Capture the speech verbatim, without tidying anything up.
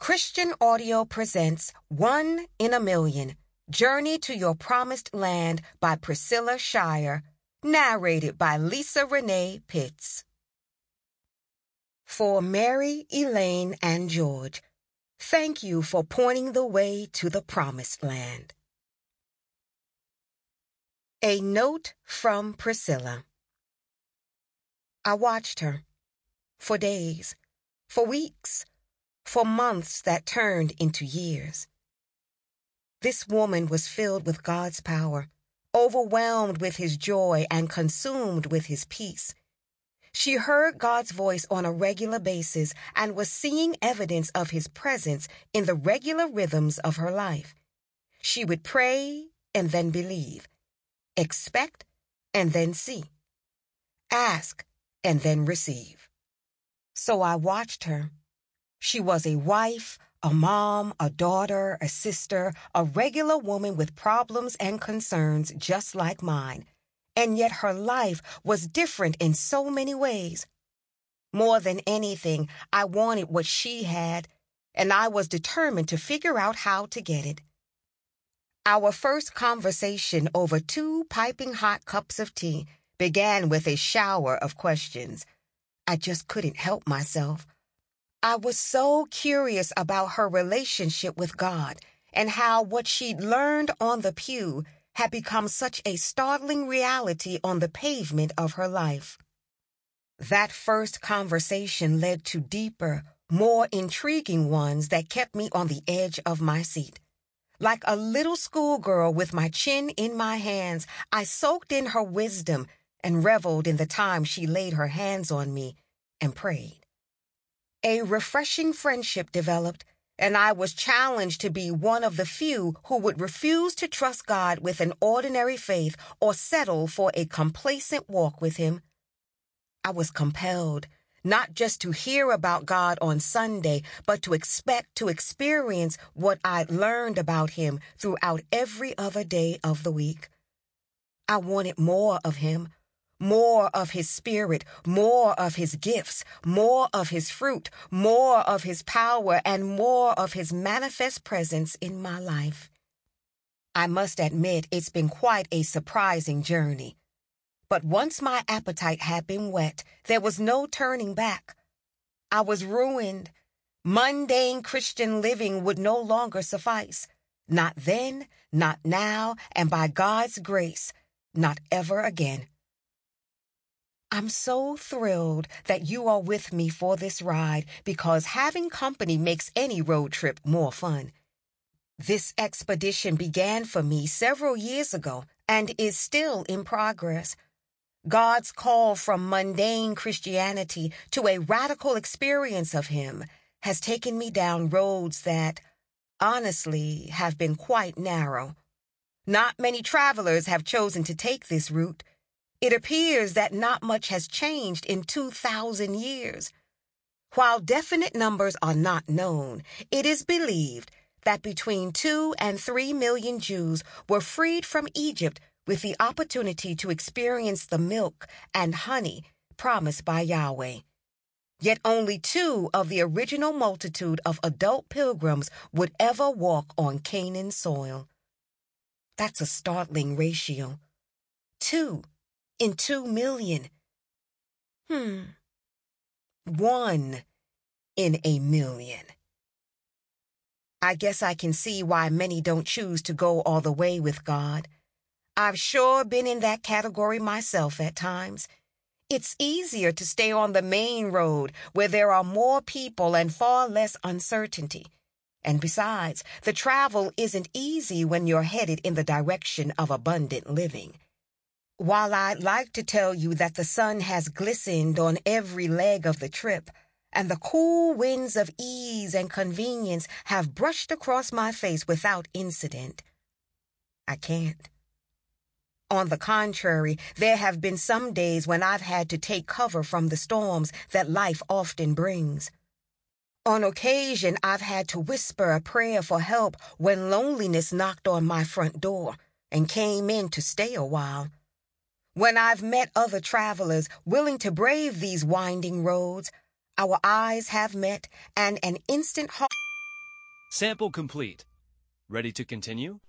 Christian Audio presents One in a Million, Journey to Your Promised Land by Priscilla Shirer, narrated by Lisa Renee Pitts. For Mary, Elaine, and George, thank you for pointing the way to the Promised Land. A note from Priscilla. I watched her for days, for weeks, for months that turned into years. This woman was filled with God's power, overwhelmed with His joy and consumed with His peace. She heard God's voice on a regular basis and was seeing evidence of His presence in the regular rhythms of her life. She would pray and then believe, expect and then see, ask and then receive. So I watched her. She was a wife, a mom, a daughter, a sister, a regular woman with problems and concerns just like mine. And yet her life was different in so many ways. More than anything, I wanted what she had, and I was determined to figure out how to get it. Our first conversation over two piping hot cups of tea began with a shower of questions. I just couldn't help myself. I was so curious about her relationship with God and how what she'd learned on the pew had become such a startling reality on the pavement of her life. That first conversation led to deeper, more intriguing ones that kept me on the edge of my seat. Like a little schoolgirl with my chin in my hands, I soaked in her wisdom and reveled in the time she laid her hands on me and prayed. A refreshing friendship developed, and I was challenged to be one of the few who would refuse to trust God with an ordinary faith or settle for a complacent walk with Him. I was compelled not just to hear about God on Sunday, but to expect to experience what I'd learned about Him throughout every other day of the week. I wanted more of Him. More of His Spirit, more of His gifts, more of His fruit, more of His power, and more of His manifest presence in my life. I must admit it's been quite a surprising journey. But once my appetite had been whet, there was no turning back. I was ruined. Mundane Christian living would no longer suffice. Not then, not now, and by God's grace, not ever again. I'm so thrilled that you are with me for this ride because having company makes any road trip more fun. This expedition began for me several years ago and is still in progress. God's call from mundane Christianity to a radical experience of Him has taken me down roads that, honestly, have been quite narrow. Not many travelers have chosen to take this route. It appears that not much has changed in two thousand years. While definite numbers are not known, it is believed that between two and three million Jews were freed from Egypt with the opportunity to experience the milk and honey promised by Yahweh. Yet only two of the original multitude of adult pilgrims would ever walk on Canaan soil. That's a startling ratio. Two in two million. Hmm. One in a million. I guess I can see why many don't choose to go all the way with God. I've sure been in that category myself at times. It's easier to stay on the main road where there are more people and far less uncertainty. And besides, the travel isn't easy when you're headed in the direction of abundant living. While I'd like to tell you that the sun has glistened on every leg of the trip, and the cool winds of ease and convenience have brushed across my face without incident, I can't. On the contrary, there have been some days when I've had to take cover from the storms that life often brings. On occasion, I've had to whisper a prayer for help when loneliness knocked on my front door and came in to stay a while. When I've met other travelers willing to brave these winding roads, our eyes have met and an instant heart Sample complete. Ready to continue?